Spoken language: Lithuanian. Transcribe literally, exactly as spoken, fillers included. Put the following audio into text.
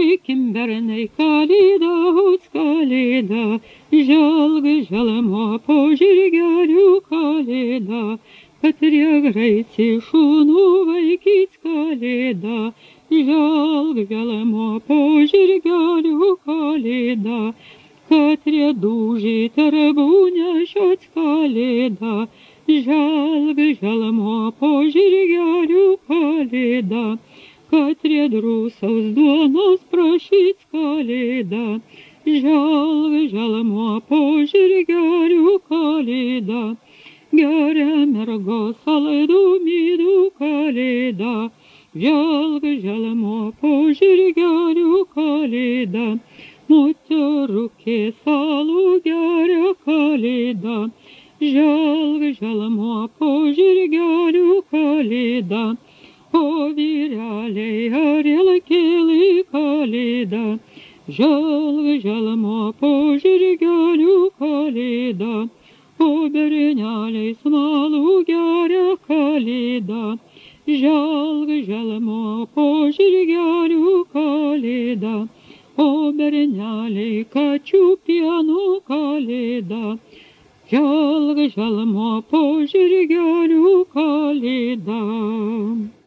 Великим берnej каліда, гуць каліда, жалги жалемо по жиргярю каліда, Петря грейці шунувай кіць каліда, жалги жалемо по жиргярю каліда, Петря дужі теребуня щось каліда, жалги жалемо по жиргярю каліда, Катря друсов з двона спрощить каліда, жалги жалемо по жиргярю каліда, Гяря мерго саледу міду каліда, жалги жалемо по жиргярю каліда, Мотя руки салу гяря каліда, жалги жалемо по жиргярю каліда, Повіряли горілки каліда, жалги жалемо по жиргярю каліда, Оберняли смалу гяря каліда, жалги жалемо по жиргярю каліда, Оберняли качу п'яну каліда, жалги жалемо по жиргярю каліда.